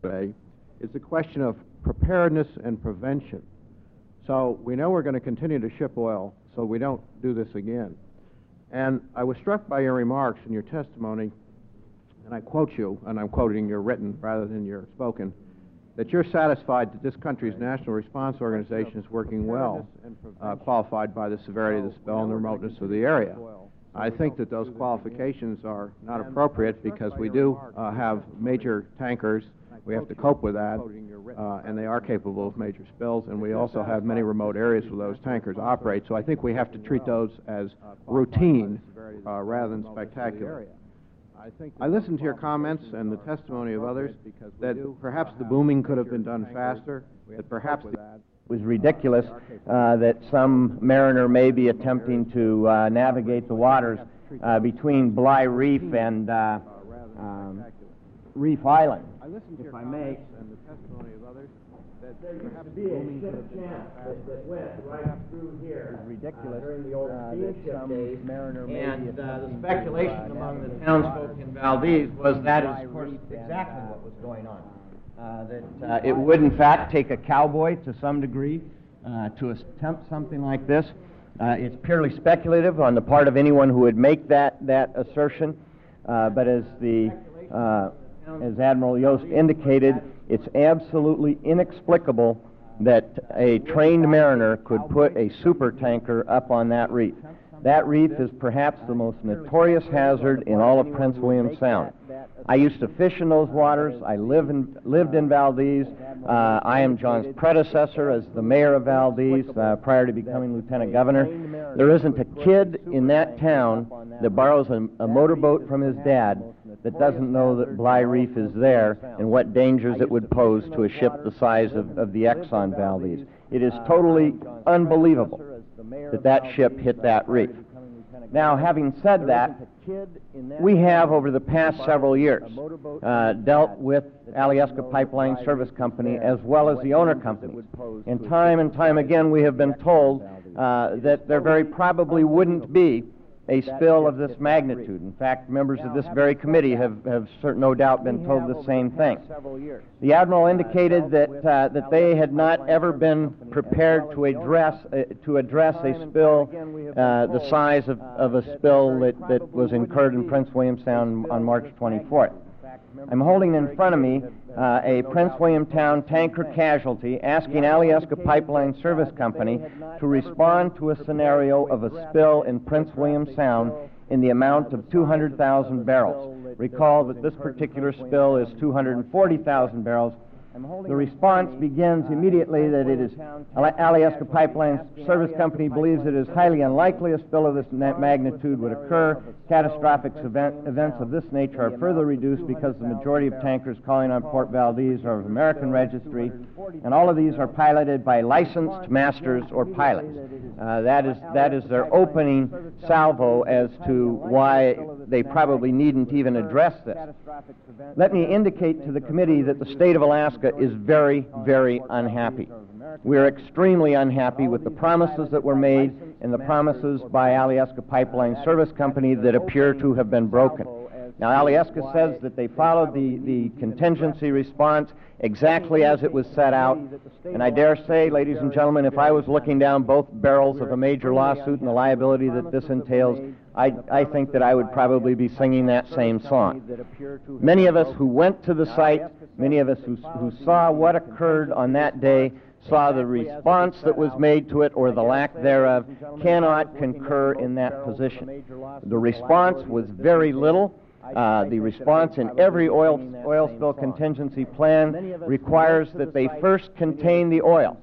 today is the question of preparedness and prevention. So we know we're going to continue to ship oil, so we don't do this again. And I was struck by your remarks in your testimony, and I quote you, and I'm quoting your written rather than your spoken, that you're satisfied that this country's National Response Organization is working well, qualified by the severity of the spill and the remoteness of the area. I think that those qualifications are not appropriate because we do have major tankers. We have to cope with that, and they are capable of major spills, and we also have many remote areas where those tankers operate, so I think we have to treat those as routine rather than spectacular. I listened to your comments and the testimony of others that perhaps the booming could have been done faster, that perhaps it was ridiculous that some mariner may be attempting to navigate the waters between Bligh Reef and Reef Island. I listened to your comments and the testimony of others that perhaps the be a booming could ship have been channel done faster. that went right through here. It was ridiculous During the old steamship days, mariner may and be the attempting speculation to among the navigate townsfolk in Valdez was that is, of course, exactly what was going on. That it would, in fact, take a cowboy to some degree to attempt something like this. It's purely speculative on the part of anyone who would make that assertion, but as Admiral Yost indicated, it's absolutely inexplicable that a trained mariner could put a supertanker up on that reef. That reef is perhaps the most notorious hazard in all of Prince William Sound. I used to fish in those waters. I lived in Valdez. I am John's predecessor as the mayor of Valdez prior to becoming lieutenant governor. There isn't a kid in that town that borrows a motorboat from his dad that doesn't know that Bligh Reef is there and what dangers it would pose to a ship the size of the Exxon Valdez. It is totally unbelievable that ship hit that reef. Now, having said that, we have, over the past several years, dealt with Alyeska Pipeline Service Company as well as the owner companies. And time again, we have been told that there very probably wouldn't be a spill of this magnitude. In fact, members of this very committee have no doubt been told the same thing. The Admiral indicated that they had not ever been prepared to address a spill the size of a spill that was incurred in Prince William Sound on March 24th. I'm holding in front of me a Prince William Town tanker casualty asking Alyeska Pipeline Service Company to respond to a scenario of a spill in Prince William Sound in the amount of 200,000 barrels. Recall that this particular spill is 240,000 barrels. The response begins immediately that it is Alyeska Pipeline Service Company believes it is highly unlikely a spill of this magnitude would occur. Catastrophic events of this nature are further reduced because the majority of tankers calling on Port Valdez are of American registry, and all of these are piloted by licensed masters or pilots. That is their opening salvo as to why they probably needn't even address this. Let me indicate to the committee that the state of Alaska is very, very unhappy. We are extremely unhappy with the promises that were made and the promises by Alyeska Pipeline Service Company that appear to have been broken. Now, Alyeska says that they followed the contingency response exactly as it was set out, and I dare say, ladies and gentlemen, if I was looking down both barrels of a major lawsuit and the liability that this entails, I think that I would probably be singing that same song. Many of us who went to the site, many of us who saw what occurred on that day, saw the response that was made to it or the lack thereof, cannot concur in that position. The response was very little. The response in every oil spill contingency plan requires that they first contain the oil.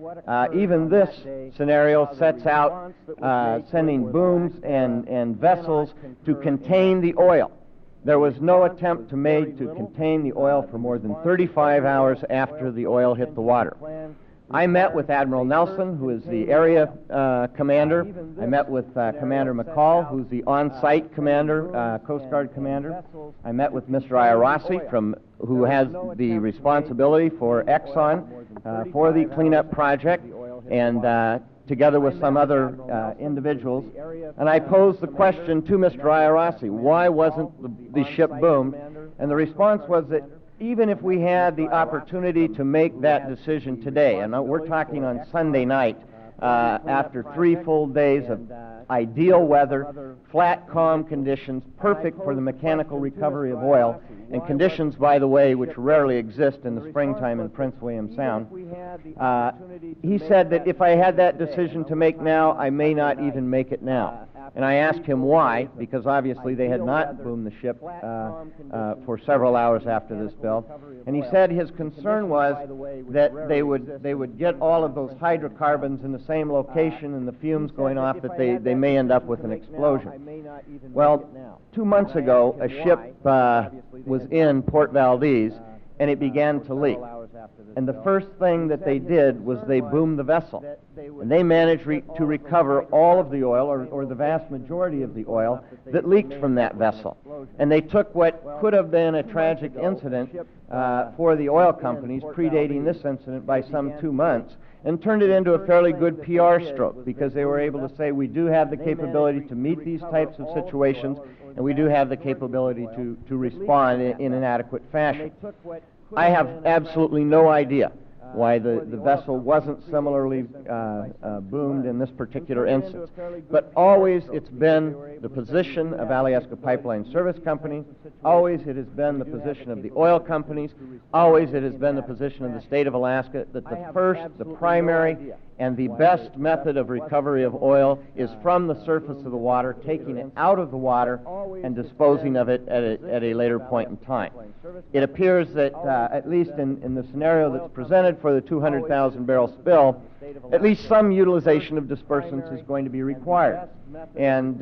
Even this scenario sets out sending booms and vessels to contain the oil. There was no attempt made to contain the oil for more than 35 hours after the oil hit the water. I met with Admiral Nelson, who is the area commander. I met with Commander McCall, who's the on-site commander, Coast Guard commander. I met with Mr. Iarossi, who has the responsibility for Exxon for the cleanup project, and together with some other individuals. And I posed the question to Mr. Iarossi, why wasn't the ship boomed? And the response was that even if we had the opportunity to make that decision today, and we're talking on Sunday night, after 3 full days of ideal weather, flat, calm conditions, perfect for the mechanical recovery of oil, and conditions, by the way, which rarely exist in the springtime in Prince William Sound. He said that if I had that decision to make now, I may not even make it now. And I asked him why, because obviously they had not boomed the ship for several hours after this spill. And he said his concern was that they would get all of those hydrocarbons in the same location and the fumes going off, that they may end up with an explosion. Well, 2 months ago, a ship was in Port Valdez, and it began to leak. And the first thing that they did was they boomed the vessel. And they managed to recover all of the oil, or the vast majority of the oil, that leaked from that vessel. And they took what could have been a tragic incident for the oil companies, predating this incident by some 2 months, and turned it into a fairly good PR stroke, because they were able to say, we do have the capability to meet these types of situations, and we do have the capability to respond in an adequate fashion. I have absolutely no idea why the vessel wasn't similarly boomed in this particular instance. But always it's been the position of Alyeska Pipeline Service Company, always it has been the position of the oil companies, always it has been the position of the state of Alaska that the first, the primary, and the best method of recovery of oil is from the surface of the water, taking it out of the water and disposing of it at a later point in time. It appears that, at least in the scenario that's presented for the 200,000 barrel spill, at least some utilization of dispersants is going to be required. And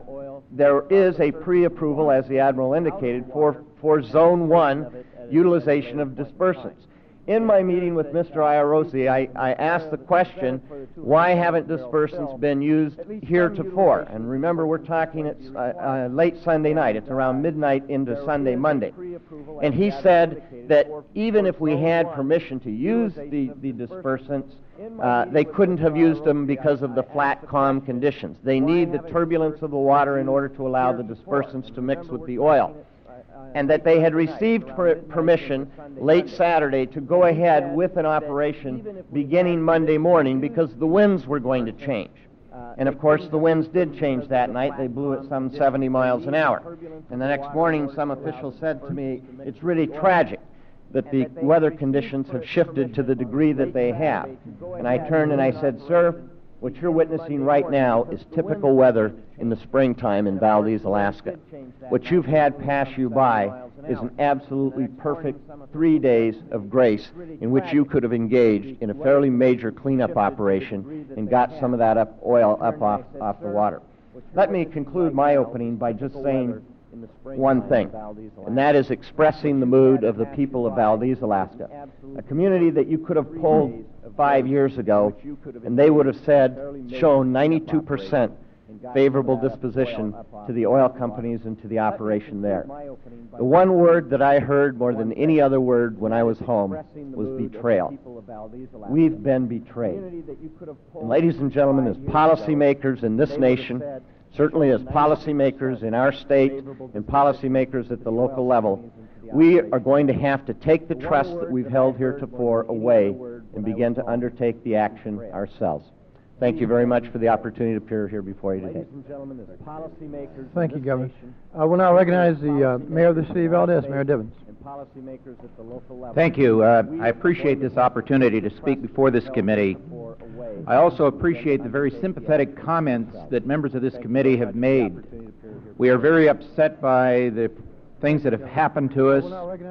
there is a pre-approval, as the Admiral indicated, for Zone 1 utilization of dispersants. In my meeting with Mr. Iarossi, I asked the question, why haven't dispersants been used heretofore? And remember, we're talking it's late Sunday night. It's around midnight into Sunday, Monday. And he said that even if we had permission to use the dispersants, they couldn't have used them because of the flat, calm conditions. They need the turbulence of the water in order to allow the dispersants to mix with the oil. And that they had received permission late Saturday to go ahead with an operation beginning Monday morning because the winds were going to change. And of course the winds did change that night. They blew at some 70 miles an hour. And the next morning some official said to me, it's really tragic that the weather conditions have shifted to the degree that they have. And I turned and I said, sir, what you're witnessing right now is typical weather in the springtime in Valdez, Alaska. What you've had pass you by is an absolutely perfect 3 days of grace in which you could have engaged in a fairly major cleanup operation and got some of that oil up off the water. Let me conclude my opening by just saying one thing, and that is expressing the mood of the people of Valdez, Alaska, a community that you could have polled 5 years ago, and they would have said, shown 92% favorable disposition to the oil companies and to the operation there. The one word that I heard more than any other word when I was home was betrayal. We've been betrayed. And ladies and gentlemen, as policymakers in this nation, certainly as policymakers in our state and policymakers at the local level, we are going to have to take the trust that we've held heretofore away and begin to undertake the action ourselves. Thank you very much for the opportunity to appear here before you today. Thank you, Governor. I will now recognize the Mayor of the City of Valdez, Mayor Divins. Thank you. I appreciate this opportunity to speak before this committee. I also appreciate the very sympathetic comments that members of this committee have made. We are very upset by the things that have happened to us.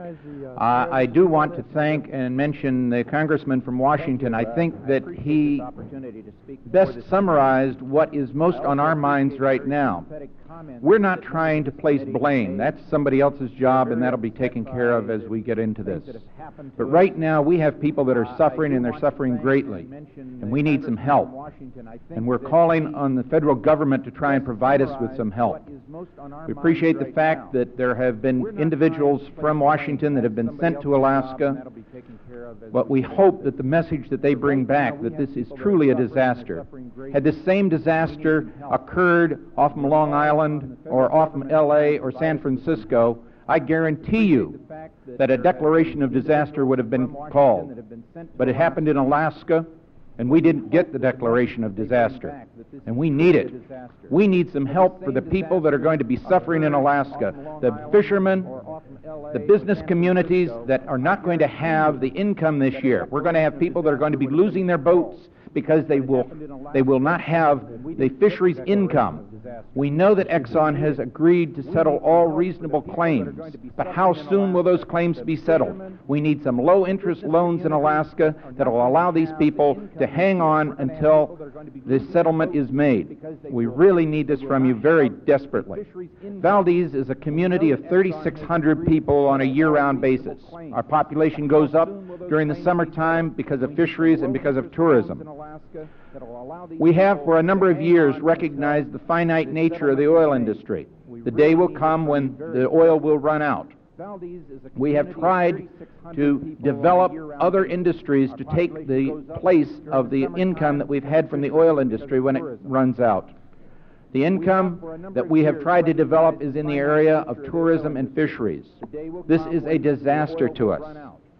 I do want to thank and mention the congressman from Washington. I think that he best summarized what is most on our minds right now. We're not trying to place blame. That's somebody else's job, and that'll be taken care of as we get into this. But right now, we have people that are suffering, and they're suffering greatly, and we need some help. And we're calling on the federal government to try and provide us with some help. We appreciate the fact that there have been individuals from Washington that have been sent to Alaska, but we hope that the message that they bring back, that this is truly a disaster. Had this same disaster occurred off from Long Island or off from L.A. or San Francisco, I guarantee you that a declaration of disaster would have been called. But it happened in Alaska, and we didn't get the declaration of disaster. And we need it. We need some help for the people that are going to be suffering in Alaska, the fishermen, the business communities that are not going to have the income this year. We're going to have people that are going to be losing their boats because they will not have the fisheries income. We know that Exxon has agreed to settle all reasonable claims, but how soon will those claims be settled? We need some low-interest loans in Alaska that will allow these people to hang on until the settlement is made. We really need this from you very desperately. Valdez is a community of 3,600 people on a year-round basis. Our population goes up during the summertime because of fisheries and because of tourism. We have for a number of years recognized the finite nature of the oil industry. The day will come when the oil will run out. We have tried to develop other industries to take the place of the income that we've had from the oil industry when it runs out. The income that we have tried to develop is in the area of tourism and fisheries. This is a disaster to us.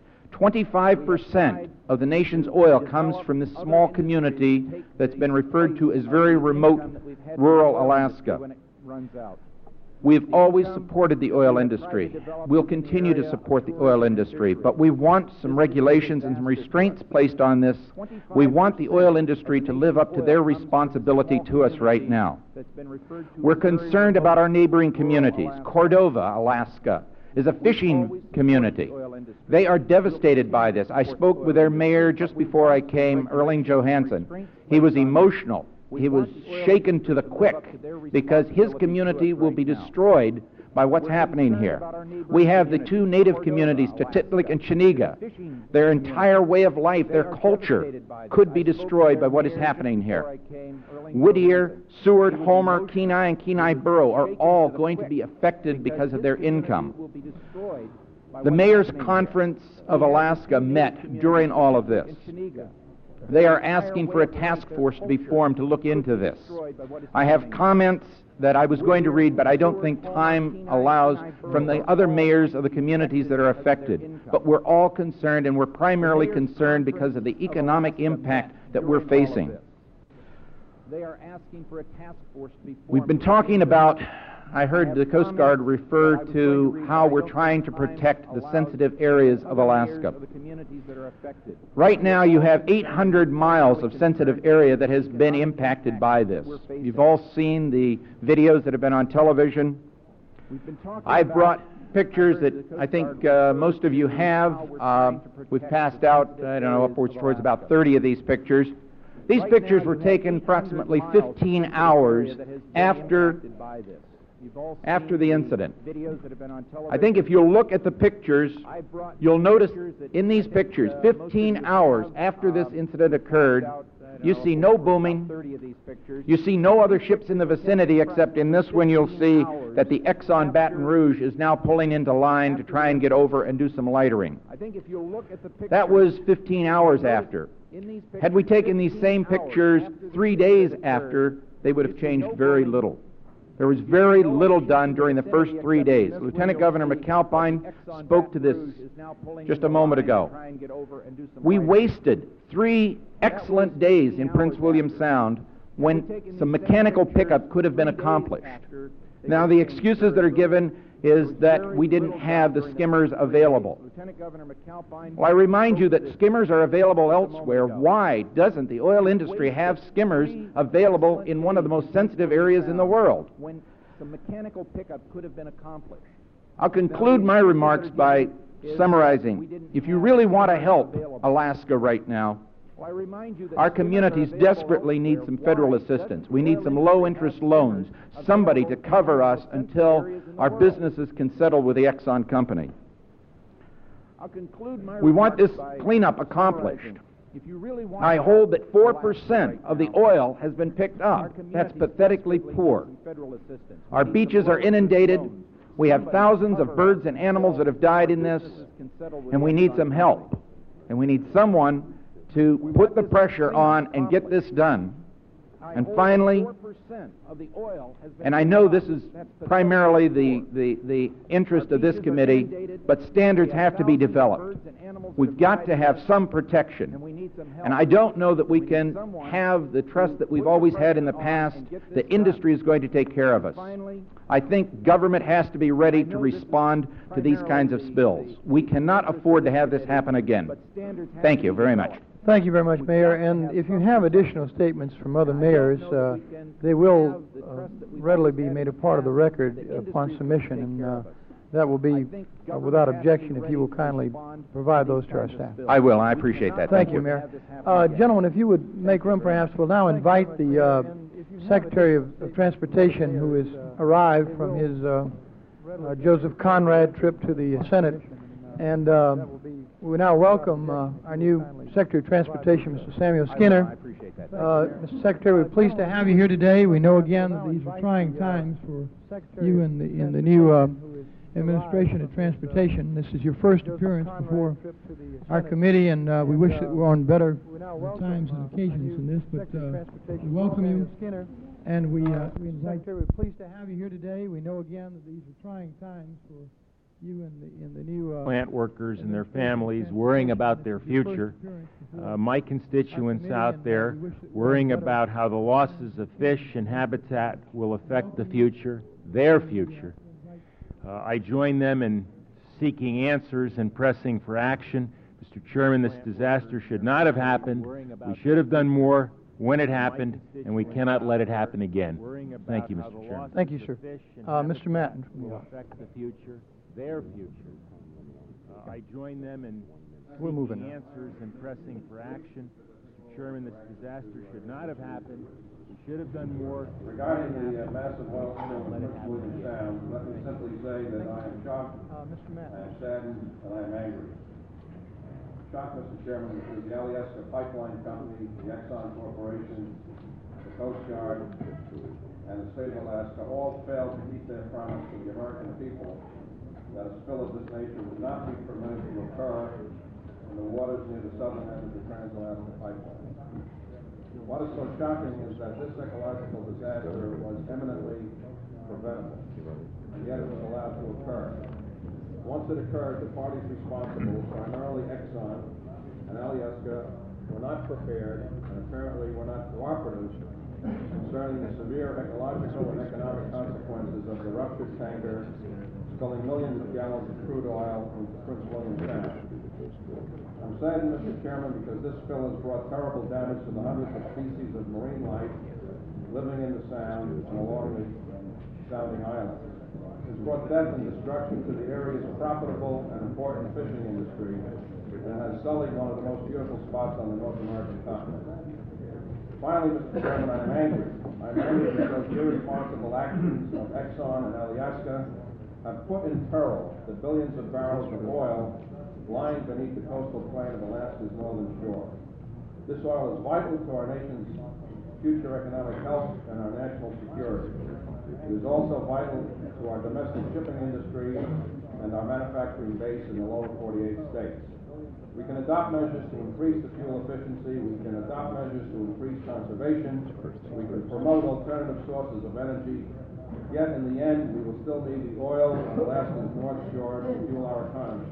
25% of the nation's oil comes from this small community that's been referred to as very remote rural Alaska. We've always supported the oil industry. We'll continue to support the oil industry, but we want some regulations and some restraints placed on this. We want the oil industry to live up to their responsibility to us right now. We're concerned about our neighboring communities. Cordova, Alaska, is a fishing community. They are devastated by this. I spoke with their mayor just before I came, Erling Johansson. He was emotional. He was shaken to the quick because his community will be destroyed by what's happening here. We have the two native communities, Tutitlik and Chiniga. Their entire way of life, their culture, could be destroyed by what is happening here. Whittier, Seward, Homer, Kenai, and Kenai Borough are all going to be affected because of their income. The Mayor's Conference of Alaska met during all of this. They are asking for a task force to be formed to look into this. I have comments that I was going to read, but I don't think time allows, from the other mayors of the communities that are affected. But we're all concerned, and we're primarily concerned because of the economic impact that we're facing. We've been talking about, I heard the Coast Guard refer to how we're trying to protect the sensitive areas of Alaska. Right now you have 800 miles of sensitive area that has been impacted by this. You've all seen the videos that have been on television. I've brought pictures that I think most of you have. We've passed out, I don't know, upwards towards about 30 of these pictures. These pictures were taken approximately 15 hours after the incident. I think if you'll look at the pictures, you'll notice in these pictures, 15 hours after this incident occurred, you see no booming, you see no other ships in the vicinity, except in this one you'll see that the Exxon Baton Rouge is now pulling into line to try and get over and do some lightering. That was 15 hours after. Had we taken these same pictures 3 days after, they would have changed very little. There was very little done during the first 3 days. Lieutenant Governor McAlpine spoke to this just a moment ago. We wasted 3 excellent days in Prince William Sound when some mechanical pickup could have been accomplished. Now, the excuses that are given is that we didn't have the skimmers available. Well, I remind you that skimmers are available elsewhere. Why doesn't the oil industry have skimmers available in one of the most sensitive areas in the world? I'll conclude my remarks by summarizing. If you really want to help Alaska right now, our communities desperately need some federal assistance. We need some low-interest loans, somebody to cover us until our businesses can settle with the Exxon company. We want this cleanup accomplished. I hold that 4% of the oil has been picked up. That's pathetically poor. Our beaches are inundated. We have thousands of birds and animals that have died in this, and we need some help. And we need someone to put the pressure on and get this done. And finally, and I know this is primarily the interest of this committee, but standards have to be developed. We've got to have some protection. And I don't know that we can have the trust that we've always had in the past. The industry is going to take care of us. I think government has to be ready to respond to these kinds of spills. We cannot afford to have this happen again. Thank you very much. Thank you very much, Mayor. And if you have additional statements from other mayors, they will readily be made a part of the record upon submission, and that will be without objection if you will kindly provide those to our staff. I will. I appreciate that. Thank you, Mayor. Gentlemen, if you would make room, perhaps we'll now invite the Secretary of Transportation, who has arrived from his Joseph Conrad trip to the Senate, and we now welcome our new Secretary of Transportation, Mr. Samuel Skinner. Mr. Secretary, we're pleased to have you here today. We know again that these are trying times for you in the new Administration of Transportation. This is your first appearance before our committee, and we wish that we were on better times and occasions than this, but we welcome you, and we invite you. We're pleased to have you here today. We know again that these are trying times for you in the new plant workers and their families worrying about their future. My constituents out there worrying about how the losses of fish and habitat will affect the future, their future. I join them in seeking answers and pressing for action. Mr. Chairman, this disaster should not have happened. We should have done more when it happened, and we cannot let it happen again. Thank you, Mr. Chairman. Thank you, sir. Mr. Matten. Will affect the future, their future. I join them in seeking answers and pressing for action. Mr. Chairman, this disaster should not have happened. We should have done more. Regarding the massive oil spill in Prince William Sound, let me simply say that I am shocked, I am saddened, and I am angry. Shocked, Mr. Chairman, because the Alyeska Pipeline Company, the Exxon Corporation, the Coast Guard, and the state of Alaska all failed to keep their promise to the American people that a spill of this nature would not be permitted to occur in the waters near the southern end of the Trans-Alaska Pipeline. What is so shocking is that this ecological disaster was eminently preventable, and yet it was allowed to occur. Once it occurred, the parties responsible, primarily Exxon and Alyeska, were not prepared and apparently were not cooperative concerning the severe ecological and economic consequences of the ruptured tanker spilling millions of gallons of crude oil into Prince William Sound. I'm saddened, Mr. Chairman, because this spill has brought terrible damage to the hundreds of species of marine life living in the Sound and along the sounding islands. It's brought death and destruction to the area's profitable and important fishing industry, and has sullied one of the most beautiful spots on the North American continent. Finally, Mr. Chairman, I'm angry. I'm angry because irresponsible actions of Exxon and Alyeska have put in peril the billions of barrels of oil lying beneath the coastal plain of Alaska's northern shore. This oil is vital to our nation's future economic health and our national security. It is also vital to our domestic shipping industry and our manufacturing base in the lower 48 states. We can adopt measures to increase the fuel efficiency, we can adopt measures to increase conservation, we can promote alternative sources of energy, yet in the end we will still need the oil on Alaska's North Shore to fuel our economy,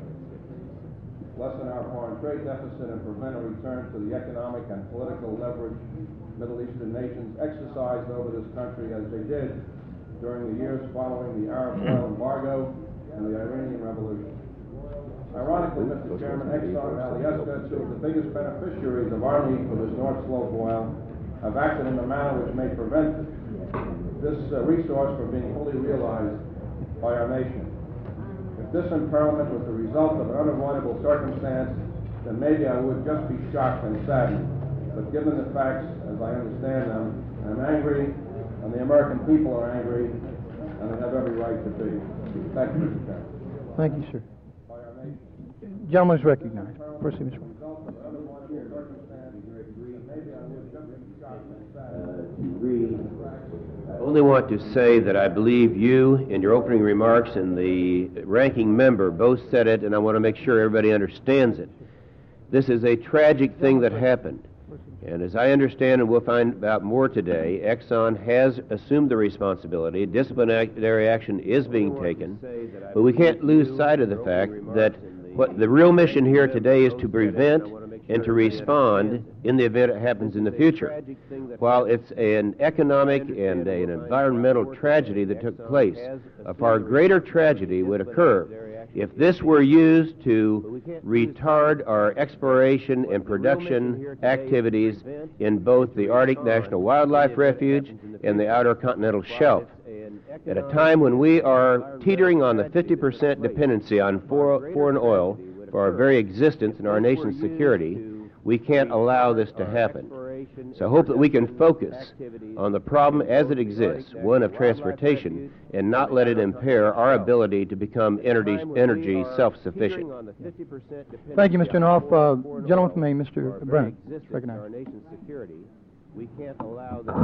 lessen our foreign trade deficit, and prevent a return to the economic and political leverage Middle Eastern nations exercised over this country as they did during the years following the Arab oil embargo and the Iranian Revolution. Ironically, Mr. Chairman, Exxon and Alyeska, two of the biggest beneficiaries of our need for this North Slope oil, have acted in a manner which may prevent this resource from being fully realized by our nation. If this imperilment was the result of an unavoidable circumstance, then maybe I would just be shocked and saddened. But given the facts, as I understand them, I'm angry, and the American people are angry, and they have every right to be. Thank you, Mr. Chairman. Thank you, sir. Gentleman is recognized. Proceed, Mr. I only want to say that I believe you, in your opening remarks, and the ranking member both said it, and I want to make sure everybody understands it. This is a tragic thing that happened. And as I understand, and we'll find out more today, Exxon has assumed the responsibility. Disciplinary action is being taken, but we can't lose sight of the fact that what the real mission here today is to prevent and to respond in the event it happens in the future. While it's an economic and an environmental tragedy that took place, a far greater tragedy would occur if this were used to retard our exploration and production activities in both the Arctic National Wildlife Refuge and the Outer Continental Shelf. At a time when we are teetering on the 50% dependency on foreign oil for our very existence and our nation's security, we can't allow this to happen. So I hope that we can focus on the problem as it exists, one of transportation, and not let it impair our ability to become energy self-sufficient. Thank you, Mr. Inhofe. Gentleman from Maine, Mr. Brennan, recognized. Our nation's security, we can't allow this.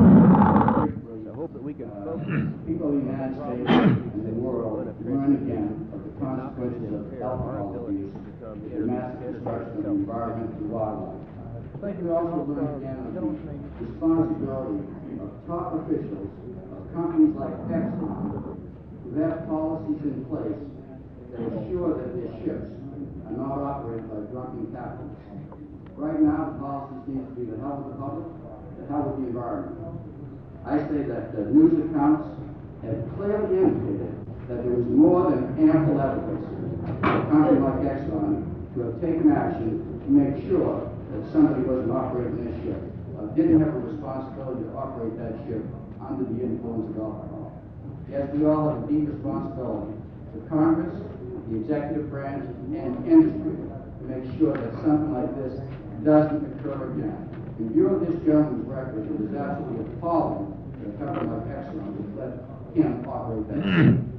I hope that we can focus. People in the United States and the world learn again of the consequences of alcohol abuse, the massive destruction of the environment and wildlife. Thank We also learn again of the responsibility of top officials of companies like Exxon who have policies in place that ensure that their ships are not operated by drunken captains. Right now, the policies need to be the health of the public, the health of the environment. I say that the news accounts have clearly indicated that there was more than ample evidence for a company like Exxon to have taken action to make sure that somebody wasn't operating their ship, didn't have a responsibility to operate that ship under the influence of alcohol. Yes, we all have a deep responsibility to Congress, the executive branch, and industry to make sure that something like this doesn't occur again. In view of this gentleman's record, it is absolutely appalling that a company like Exxon would let him operate that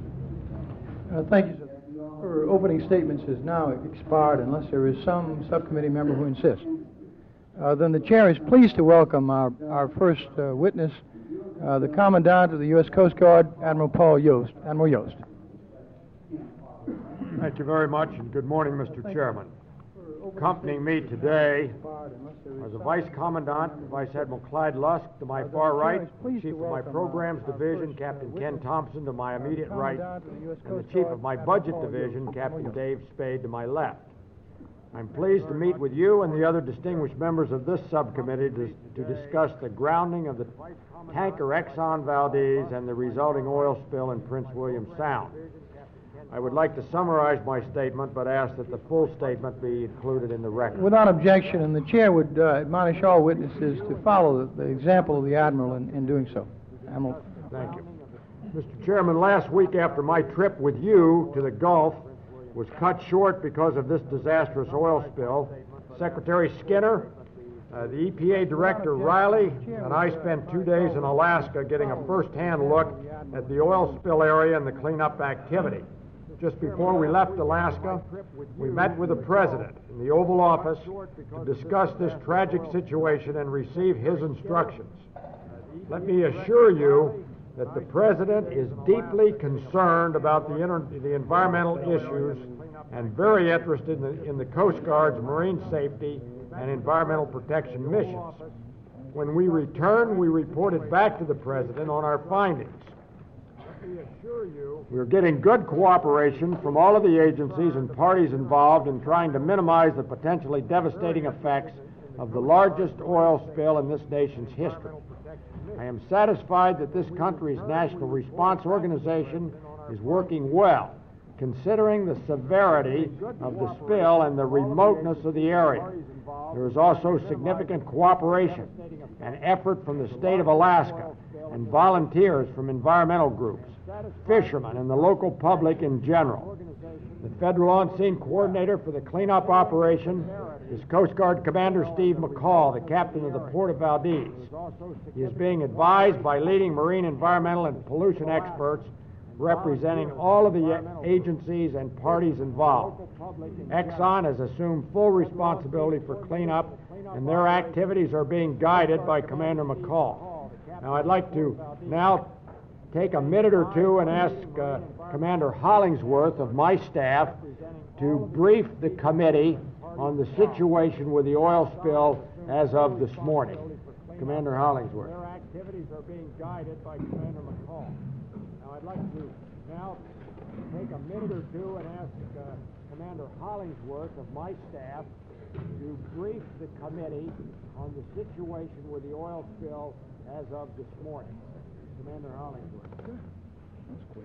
ship. Thank you, sir. Our opening statements is now expired unless there is some subcommittee member who insists. Then the chair is pleased to welcome our first witness, the Commandant of the U.S. Coast Guard, Admiral Paul Yost. Admiral Yost. Thank you very much, and good morning, Mr. Chairman. Accompanying me today are the Vice Commandant, Vice Admiral Clyde Lusk, to my far right, Chief of my Programs Division, Captain Ken Thompson, to my immediate right, and the Chief of my Budget Division, Captain Dave Spade, to my left. I'm pleased to meet with you and the other distinguished members of this subcommittee to discuss the grounding of the tanker Exxon Valdez and the resulting oil spill in Prince William Sound. I would like to summarize my statement, but ask that the full statement be included in the record. Without objection, and the chair would admonish all witnesses to follow the example of the Admiral in doing so. Admiral. Thank you. Mr. Chairman, last week after my trip with you to the Gulf was cut short because of this disastrous oil spill, Secretary Skinner, the EPA Director Riley, and I spent 2 days in Alaska getting a first-hand look at the oil spill area and the cleanup activity. Just before we left Alaska, we met with the President in the Oval Office to discuss this tragic situation and receive his instructions. Let me assure you that the President is deeply concerned about the environmental issues and very interested in the Coast Guard's marine safety and environmental protection missions. When we returned, we reported back to the President on our findings. We're getting good cooperation from all of the agencies and parties involved in trying to minimize the potentially devastating effects of the largest oil spill in this nation's history. I am satisfied that this country's National Response Organization is working well, considering the severity of the spill and the remoteness of the area. There is also significant cooperation and effort from the state of Alaska and volunteers from environmental groups, fishermen, and the local public in general. The federal on-scene coordinator for the cleanup operation is Coast Guard Commander Steve McCall, the captain of the Port of Valdez. He is being advised by leading marine environmental and pollution experts representing all of the agencies and parties involved. Exxon has assumed full responsibility for cleanup, and their activities are being guided by Commander McCall. Now, I'd like to now take a minute or two and ask Commander Hollingsworth of my staff to brief the committee on the situation with the oil spill as of this morning. Commander Hollingsworth. Their activities are being guided by Commander McCall. Now, I'd like to now take a minute or two and ask Commander Hollingsworth of my staff to brief the committee on the situation with the oil spill as of this morning. Commander Hollingsworth. That's quick.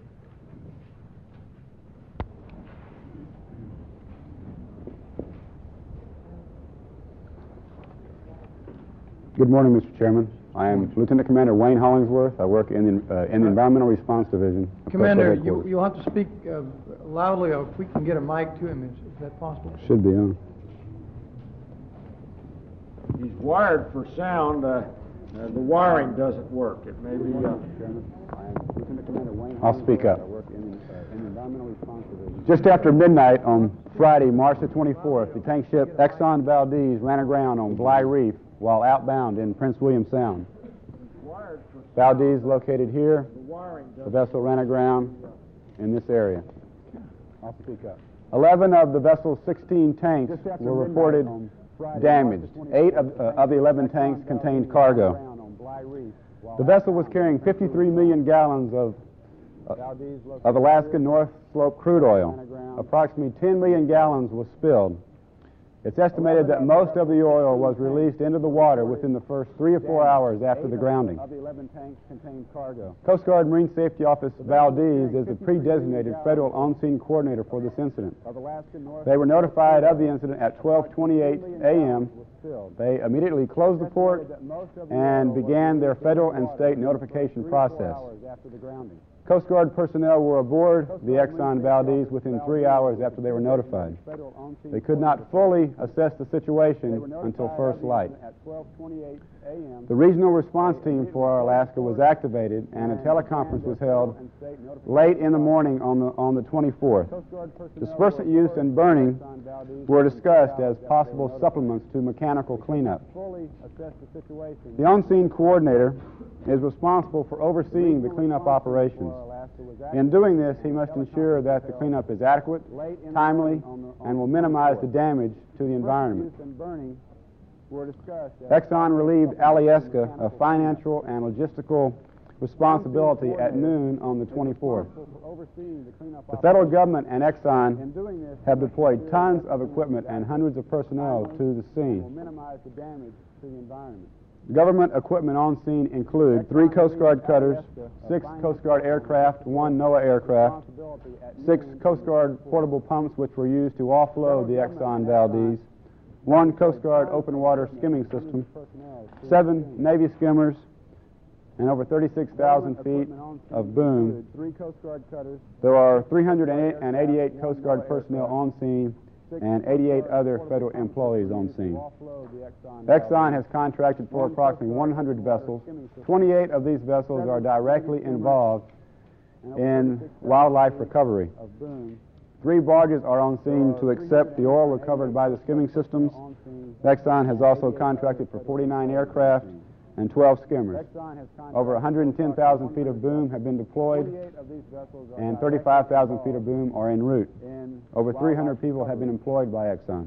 Good morning, Mr. Chairman. I am Lieutenant Commander Wayne Hollingsworth. I work in the Environmental Response Division. Commander, you'll have to speak loudly, or if we can get a mic to him, is that possible? Should be on. He's wired for sound. The wiring doesn't work. It may be... I'll speak up. Just after midnight on Friday, March the 24th, the tank ship Exxon Valdez ran aground on Bly Reef while outbound in Prince William Sound. Valdez located here. The vessel ran aground in this area. I'll speak up. 11 of the vessel's 16 tanks were reported damaged. 8 of the 11 tanks contained cargo. The vessel was carrying 53 million gallons of Alaska North Slope crude oil. Approximately 10 million gallons was spilled. It's estimated that most of the oil was released into the water within the first 3 or 4 hours after the grounding. Coast Guard Marine Safety Office Valdez is the pre-designated federal on-scene coordinator for this incident. They were notified of the incident at 12:28 a.m. They immediately closed the port and began their federal and state notification process. Coast Guard personnel were aboard the Exxon Valdez within 3 hours after they were notified. They could not fully assess the situation until first light. The regional response team for Alaska was activated, and a teleconference was held late in the morning on the 24th. Dispersant use and burning were discussed as possible supplements to mechanical cleanup. The on-scene coordinator is responsible for overseeing the cleanup operations. In doing this, he must ensure that the cleanup is adequate, timely, and will minimize the damage to the environment. Exxon relieved Alyeska of financial and logistical responsibility at noon on the 24th. The federal government and Exxon have deployed tons of equipment and hundreds of personnel to the scene. Government equipment on scene include 3 Coast Guard cutters, 6 Coast Guard aircraft, 1 NOAA aircraft, 6 Coast Guard portable pumps which were used to offload the Exxon Valdez, 1 Coast Guard open water skimming system, 7 Navy skimmers, and over 36,000 feet of boom. There are 388 Coast Guard personnel on scene and 88 other federal employees on scene. Exxon has contracted for approximately 100 vessels. 28 of these vessels are directly involved in wildlife recovery. 3 barges are on scene to accept the oil recovered by the skimming systems. Exxon has also contracted for 49 aircraft and 12 skimmers. Over 110,000 feet of boom have been deployed, and 35,000 feet of boom are en route. Over 300 people have been employed by Exxon.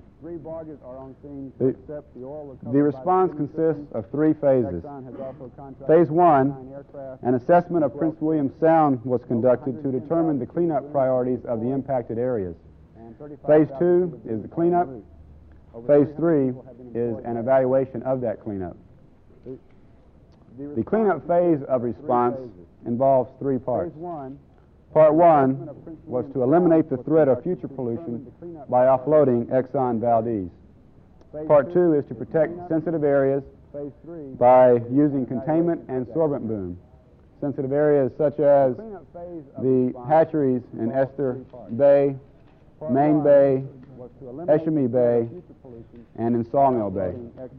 The response consists of 3 phases. Phase 1, an assessment of Prince William Sound was conducted to determine the cleanup priorities of the impacted areas. Phase 2 is the cleanup. Phase 3 is an evaluation of that cleanup. The cleanup phase of response involves 3 parts. Part 1 was to eliminate the threat of future pollution by offloading Exxon Valdez. Part 2 is to protect sensitive areas by using containment and sorbent boom. Sensitive areas such as the hatcheries in Esther Bay, Main Bay, Eshelmy Bay, and in Sawmill Bay.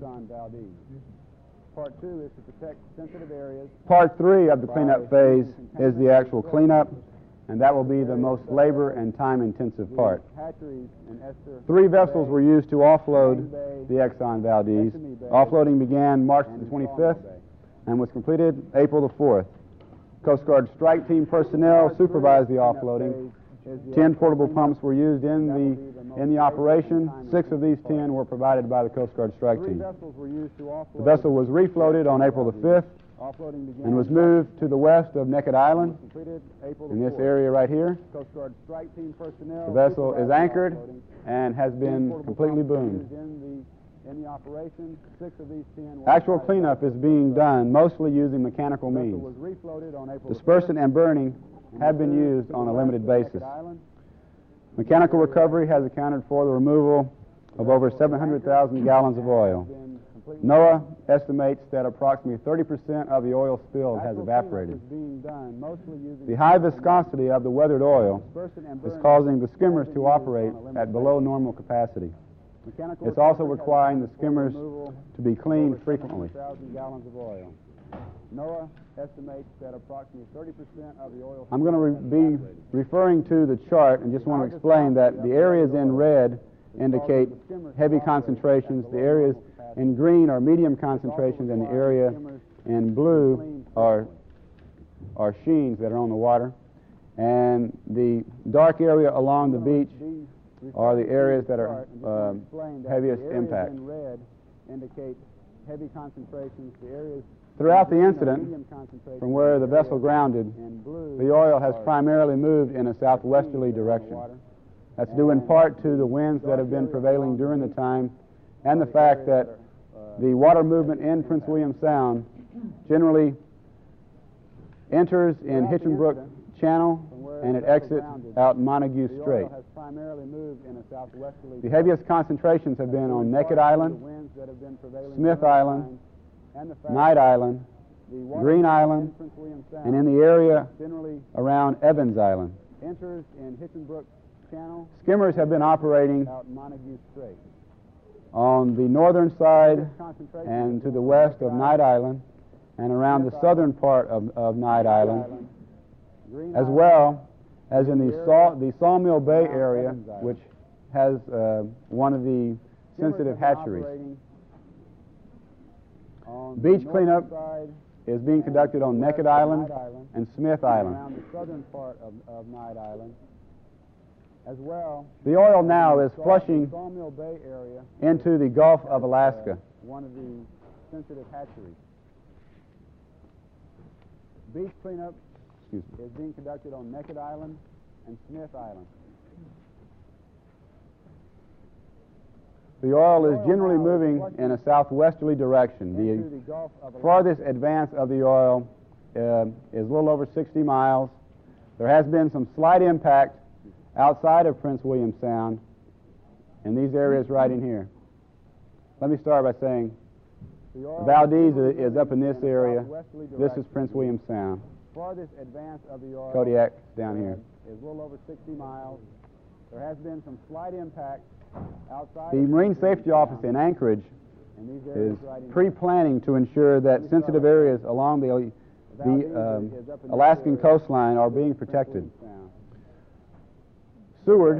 Part 2 is to protect sensitive areas. Part 3 of the cleanup phase is the actual cleanup, and that will be the most labor and time-intensive part. 3 vessels were used to offload the Exxon Valdez. Offloading began March the 25th and was completed April the 4th. Coast Guard strike team personnel supervised the offloading, 10 portable pumps were used in the operation. 6 of these 10 were provided by the Coast Guard strike team. The vessel was refloated on April the 5th and was moved to the west of Naked Island in this area right here. The vessel is anchored and has been completely boomed. Actual cleanup is being done mostly using mechanical means. Dispersant and burning have been used on a limited basis. Mechanical recovery has accounted for the removal of over 700,000 gallons of oil. NOAA estimates that approximately 30% of the oil spilled has evaporated. The high viscosity of the weathered oil is causing the skimmers to operate at below normal capacity. It's also requiring the skimmers to be cleaned frequently. NOAA estimates that approximately 30% of the oil... I'm going to be referring to the chart and just want to explain that the areas in red indicate heavy concentrations, the areas in green are medium concentrations, and the area in blue are sheens that are on the water. And the dark area along the beach are the areas that are heaviest impact. Throughout the incident, from where the vessel grounded, the oil has primarily moved in a southwesterly direction. That's due in part to the winds that have been prevailing during the time and the fact that the water movement in Prince William Sound generally enters in Hinchinbrook Channel and it exits out Montague Strait. The heaviest concentrations have been on Naked Island, Smith Island, Knight Island, Green Island, and in the area around Evans Island. Skimmers have been operating on the northern side and to the west of Knight Island and around the southern part of Knight Island, as well as in the Sawmill Bay area, which has one of the sensitive hatcheries. Beach cleanup is being conducted on Naked Island and Smith Island. The oil now is flushing into the Gulf of Alaska. Beach cleanup is being conducted on Naked Island and Smith Island. The oil is generally moving in a southwesterly direction. The farthest advance of the oil is a little over 60 miles. There has been some slight impact outside of Prince William Sound in these areas right in here. Let me start by saying Valdez is up in this area. This is Prince William Sound. Farthest advance of the oil, Kodiak down here, is a little over 60 miles. There has been some slight impact outside. The Marine Safety Office in Anchorage is pre-planning to ensure that sensitive areas along the Alaskan coastline are being protected. Seward,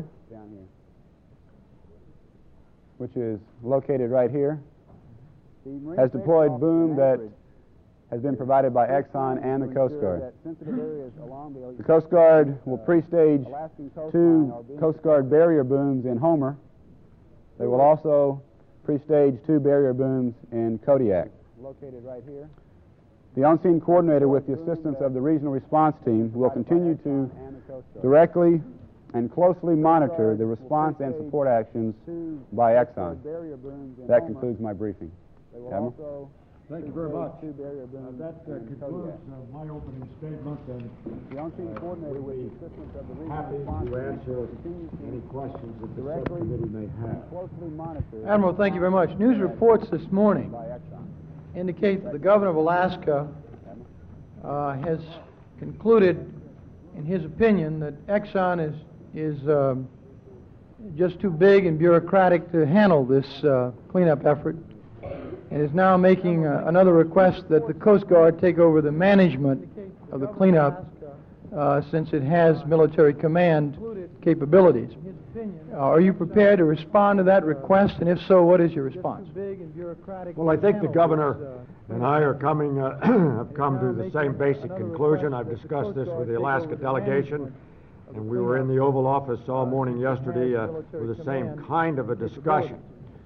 which is located right here, has deployed boom that has been provided by Exxon and the Coast Guard. The Coast Guard will pre-stage 2 Coast Guard barrier booms in Homer. They will also pre-stage 2 barrier booms in Kodiak. Located right here. The on-scene coordinator, with the assistance of the regional response team, will continue to directly and closely monitor the response and support actions by Exxon. That concludes my briefing. Admiral? Thank you very much. That concludes my opening statement, and we'll be happy to answer any questions that the subcommittee may have. Admiral, thank you very much. News reports this morning indicate that the governor of Alaska has concluded, in his opinion, that Exxon is just too big and bureaucratic to handle this cleanup effort, and is now making another request that the Coast Guard take over the management of the cleanup since it has military command capabilities. Are you prepared to respond to that request, and if so, what is your response? Well, I think the governor and I are have come to the same basic conclusion. I've discussed this with the Alaska delegation. and we were in the Oval Office all morning yesterday with the same kind of a discussion.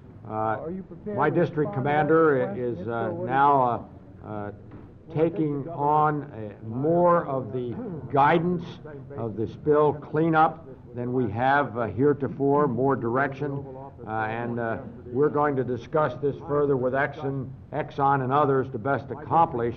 My district commander is now taking on more of the guidance of the spill cleanup than we have heretofore, more direction, and we're going to discuss this further with Exxon and others to best accomplish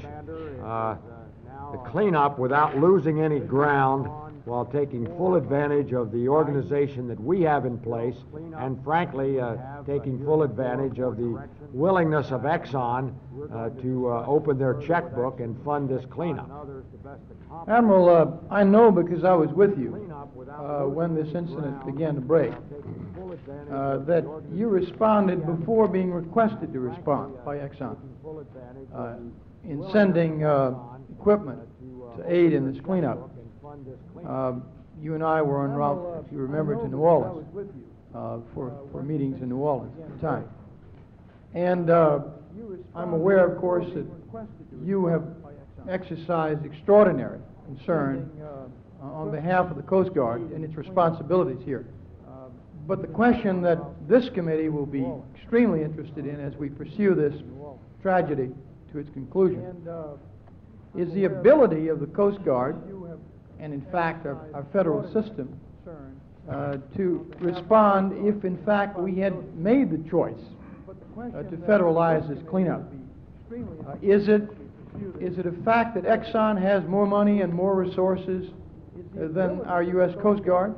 the cleanup without losing any ground, while taking full advantage of the organization that we have in place, and frankly, taking full advantage of the willingness of Exxon to open their checkbook and fund this cleanup. Admiral, I know because I was with you when this incident began to break, that you responded before being requested to respond by Exxon in sending equipment to aid in this cleanup. You and I were en route, if you remember, to New Orleans for meetings in New Orleans at the time. And I'm aware, of course, that you have exercised extraordinary concern on behalf of the Coast Guard and its responsibilities here. But the question that this committee will be extremely interested in as we pursue this tragedy to its conclusion is the ability of the Coast Guard and in fact our federal system to respond if in fact we had made the choice to federalize this cleanup. Is it a fact that Exxon has more money and more resources than our U.S. Coast Guard?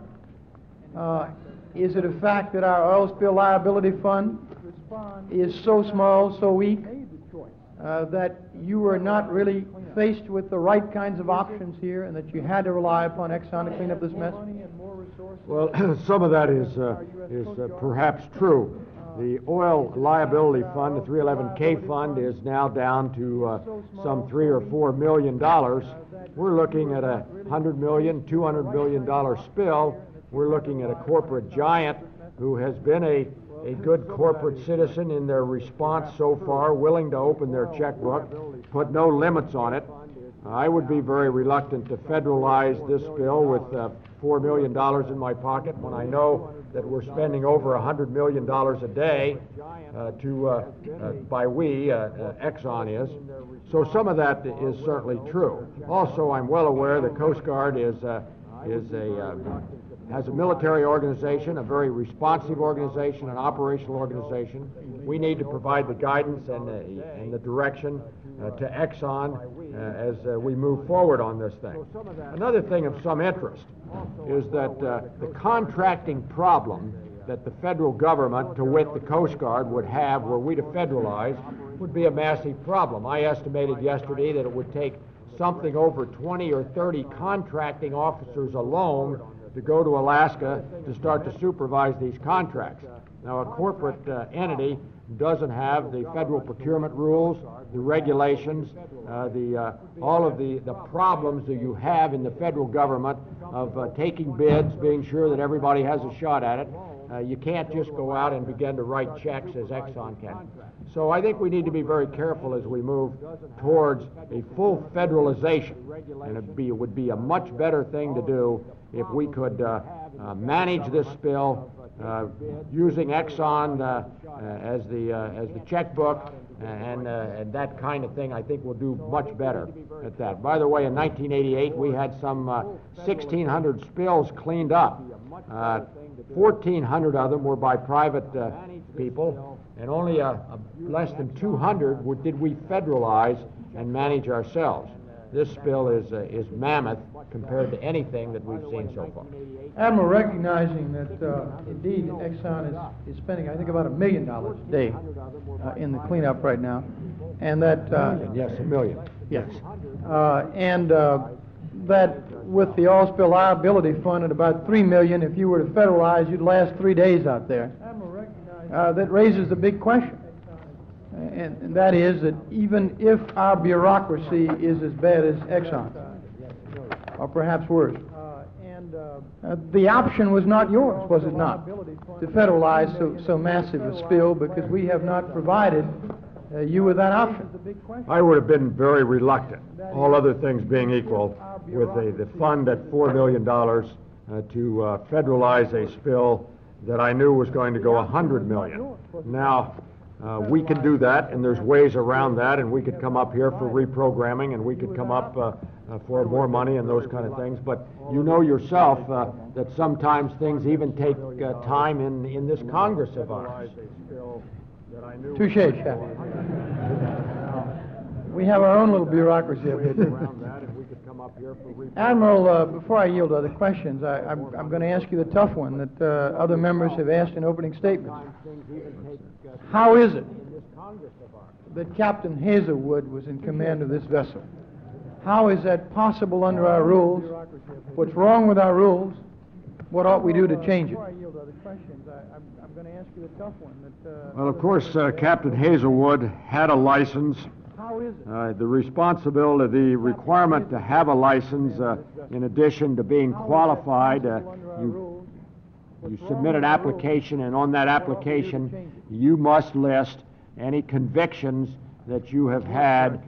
Is it a fact that our oil spill liability fund is so small, so weak, that you were not really faced with the right kinds of options here and that you had to rely upon Exxon to clean up this mess? Well, some of that is perhaps true. The oil liability fund, the 311K fund, is now down to some $3 or $4 million. We're looking at a $100 million, $200 million spill. We're looking at a corporate giant who has been a good corporate citizen in their response so far, willing to open their checkbook, put no limits on it. I would be very reluctant to federalize this bill with $4 million in my pocket when I know that we're spending over $100 million a day Exxon is. So some of that is certainly true. Also, I'm well aware the Coast Guard has a military organization, a very responsive organization, an operational organization. We need to provide the guidance and the direction to Exxon as we move forward on this thing. Another thing of some interest is that the contracting problem that the federal government, to wit the Coast Guard, would have were we to federalize would be a massive problem. I estimated yesterday that it would take something over 20 or 30 contracting officers alone to go to Alaska to start to supervise these contracts. Now, a corporate entity doesn't have the federal procurement rules, the regulations, all of the problems that you have in the federal government of taking bids, being sure that everybody has a shot at it. You can't just go out and begin to write checks as Exxon can. So I think we need to be very careful as we move towards a full federalization, and it would be a much better thing to do if we could manage this spill using Exxon as the checkbook and that kind of thing. I think we'll do much better at that. By the way, in 1988 we had some 1,600 spills cleaned up. 1,400 of them were by private people, and only less than 200 did we federalize and manage ourselves. This spill is mammoth compared to anything that we've seen so far. Admiral, recognizing that indeed Exxon is spending, I think, about $1 million a day in the cleanup right now, and that yes, $1 million. Yes, and that with the oil spill liability fund at about $3 million, if you were to federalize, you'd last 3 days out there. That raises the big question. And that is that even if our bureaucracy is as bad as Exxon, or perhaps worse, the option was not yours, was it not, to federalize so massive a spill, because we have not provided you with that option. I would have been very reluctant, all other things being equal, with the fund at $4 million to federalize a spill that I knew was going to go $100 million. Now, we can do that, and there's ways around that, and we could come up here for reprogramming, and we could come up for more money and those kind of things. But you know yourself that sometimes things even take time in this Congress of ours. Touche, Chef. We have our own little bureaucracy up here, too. Admiral, before I yield to other questions, I'm going to ask you the tough one that other members have asked in opening statements. How is it that Captain Hazelwood was in command of this vessel? How is that possible under our rules? What's wrong with our rules? What ought we do to change it? I'm going to ask you the tough one. Well, of course, Captain Hazelwood had a license. The responsibility, the requirement to have a license, in addition to being qualified, you submit an application, and on that application, you must list any convictions that you have had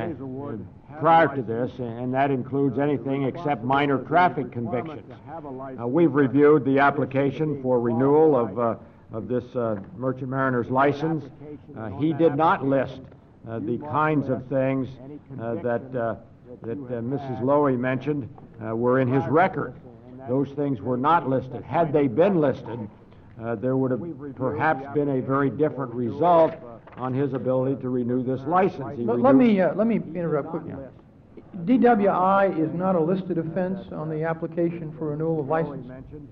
prior to this, and that includes anything except minor traffic convictions. We've reviewed the application for renewal of this merchant mariner's license. He did not list the kinds of things that Mrs. Lowy mentioned were in his record. Those things were not listed. Had they been listed, there would have perhaps been a very different result on his ability to renew this license. Let me interrupt quickly. DWI is not a listed offense on the application for renewal of license.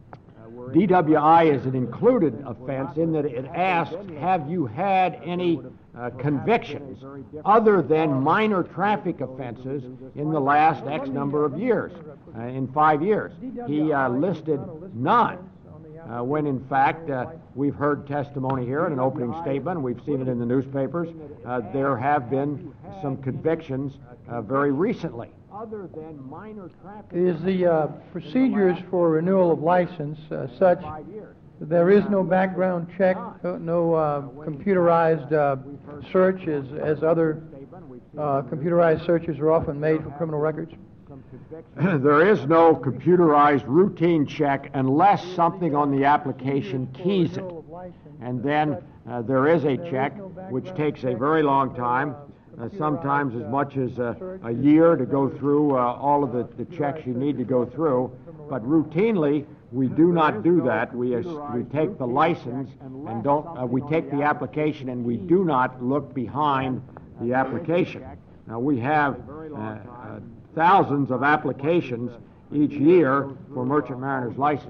DWI is an included offense in that it asks, have you had any convictions other than minor traffic offenses in the last X number of years, in 5 years? He listed none, when in fact we've heard testimony here in an opening statement, we've seen it in the newspapers, there have been some convictions very recently. Other than minor traffic. Is the procedures for renewal of license such that there is no background check, no computerized search as other computerized searches are often made for criminal records? There is no computerized routine check unless something on the application keys it. And then there is a check which takes a very long time. Sometimes as much as a year to go through all of the checks you need to go through. But routinely, we do not do that. We take the license and we take the application and we do not look behind the application. Now, we have thousands of applications each year for merchant mariner's license.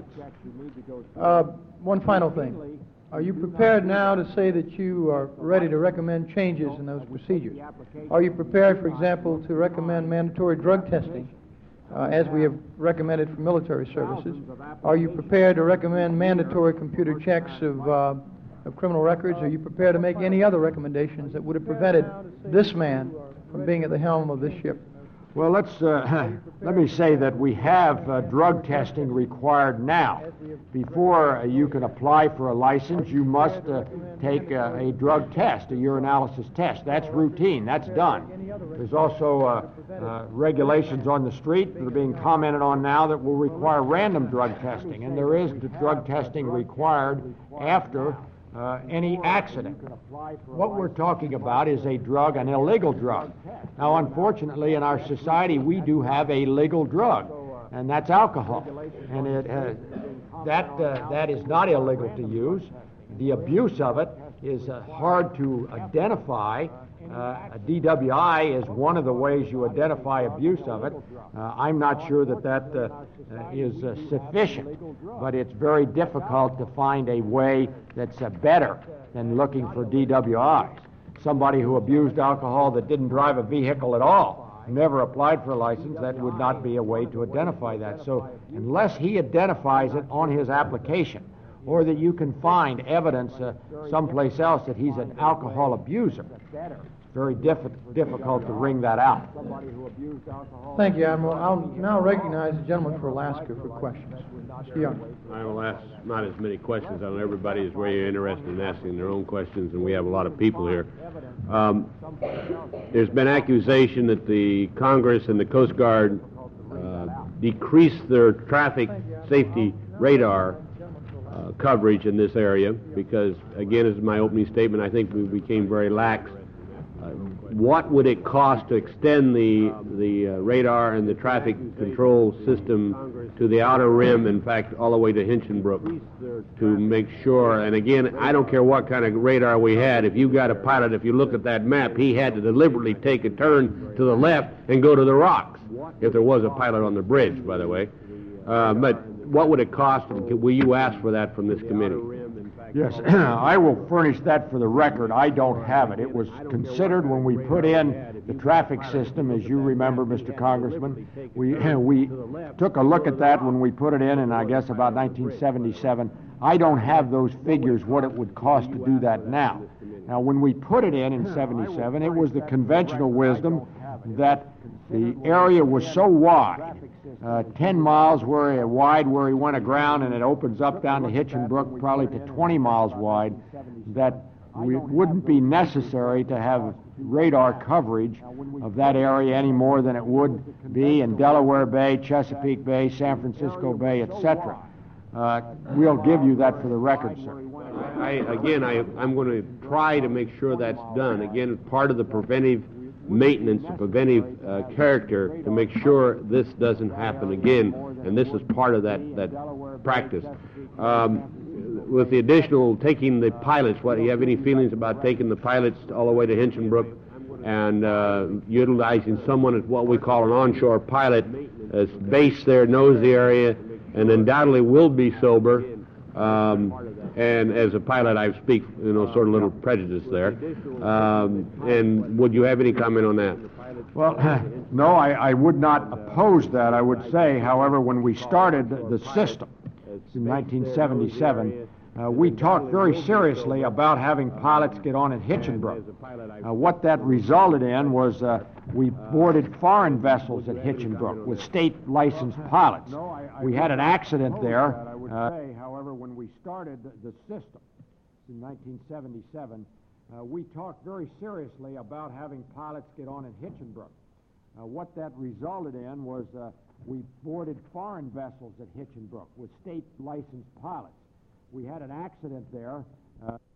One final thing. Are you prepared now to say that you are ready to recommend changes in those procedures? Are you prepared, for example, to recommend mandatory drug testing, as we have recommended for military services? Are you prepared to recommend mandatory computer checks of criminal records? Are you prepared to make any other recommendations that would have prevented this man from being at the helm of this ship? Well, let me say that we have drug testing required now. Before you can apply for a license, you must take a drug test, a urinalysis test. That's routine. That's done. There's also regulations on the street that are being commented on now that will require random drug testing, and there is drug testing required after any accident. What we're talking about is a drug, an illegal drug. Now, unfortunately, in our society, we do have a legal drug, and that's alcohol. And that is not illegal to use. The abuse of it is hard to identify. A DWI is one of the ways you identify abuse of it. I'm not sure that is sufficient, but it's very difficult to find a way that's better than looking for DWIs. Somebody who abused alcohol that didn't drive a vehicle at all, never applied for a license, that would not be a way to identify that. So unless he identifies it on his application, or that you can find evidence someplace else that he's an alcohol abuser, it's very difficult to wring that out. Thank you, Admiral. I'll now recognize the gentleman for Alaska for questions. Mr. Young. I will ask not as many questions. I know everybody is very interested in asking their own questions, and we have a lot of people here. There's been accusation that the Congress and the Coast Guard decrease their traffic safety radar coverage in this area, because, again, as my opening statement, I think we became very lax. What would it cost to extend the radar and the traffic control system to the outer rim, in fact, all the way to Hinchinbrook, to make sure, and again, I don't care what kind of radar we had, if you got a pilot, if you look at that map, he had to deliberately take a turn to the left and go to the rocks, if there was a pilot on the bridge, by the way. But what would it cost, and will you ask for that from this committee? Yes, I will furnish that for the record. I don't have it. It was considered when we put in the traffic system, as you remember, Mr. Congressman. We took a look at that when we put it in I guess, about 1977. I don't have those figures, what it would cost to do that now. Now, when we put it in 77, it was the conventional wisdom that the area was so wide, 10 miles wide where he went aground, and it opens up down to Hinchinbrook probably to 20 miles wide, that it wouldn't be necessary to have radar coverage of that area any more than it would be in Delaware Bay, Chesapeake Bay, San Francisco Bay, etc. We'll give you that for the record, sir. I'm going to try to make sure that's done. Again, part of the preventive maintenance, the preventive character, to make sure this doesn't happen again, and this is part of that practice. With the additional taking the pilots, do you have any feelings about taking the pilots all the way to Hinchinbrook and utilizing someone as what we call an onshore pilot, as based there, knows the area, and undoubtedly will be sober? And as a pilot, I speak, sort of a little prejudice there. And would you have any comment on that? Well, no, I would not oppose that. I would say, however, when we started the system in 1977, we talked very seriously about having pilots get on at Hinchinbrook. What that resulted in was we boarded foreign vessels at Hinchinbrook with state-licensed pilots. We had an accident there. However, when we started the system in 1977, we talked very seriously about having pilots get on at Hinchinbrook. What that resulted in was we boarded foreign vessels at Hinchinbrook with state-licensed pilots. We had an accident there.